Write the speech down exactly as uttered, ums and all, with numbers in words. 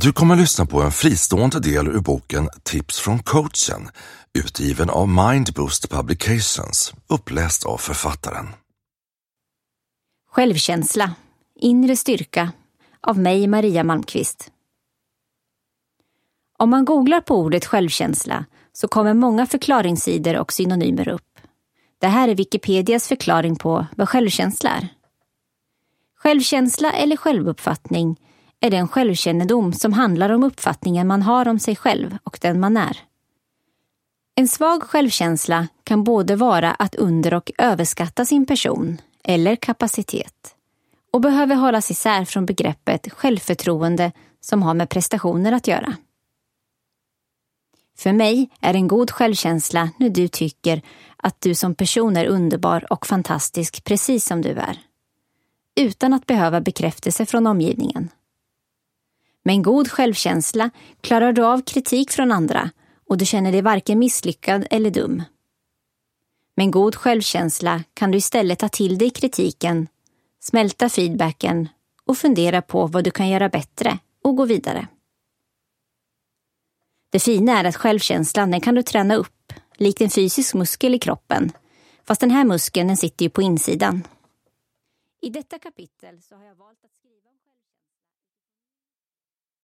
Du kommer lyssna på en fristående del ur boken Tips från coachen, utgiven av Mindboost Publications, uppläst av författaren. Självkänsla, inre styrka, av mig Maria Malmqvist. Om man googlar på ordet självkänsla så kommer många förklaringssidor och synonymer upp. Det här är Wikipedias förklaring på vad självkänsla är. Självkänsla eller självuppfattning är den självkännedom som handlar om uppfattningen man har om sig själv och den man är. En svag självkänsla kan både vara att under- och överskatta sin person eller kapacitet och behöver hållas isär från begreppet självförtroende som har med prestationer att göra. För mig är en god självkänsla när du tycker att du som person är underbar och fantastisk precis som du är, utan att behöva bekräftelse från omgivningen. Med en god självkänsla klarar du av kritik från andra och du känner dig varken misslyckad eller dum. Med en god självkänsla kan du istället ta till dig kritiken, smälta feedbacken och fundera på vad du kan göra bättre och gå vidare. Det fina är att självkänslan den kan du träna upp, likt en fysisk muskel i kroppen, fast den här muskeln den sitter ju på insidan. I detta kapitel så har jag valt att skriva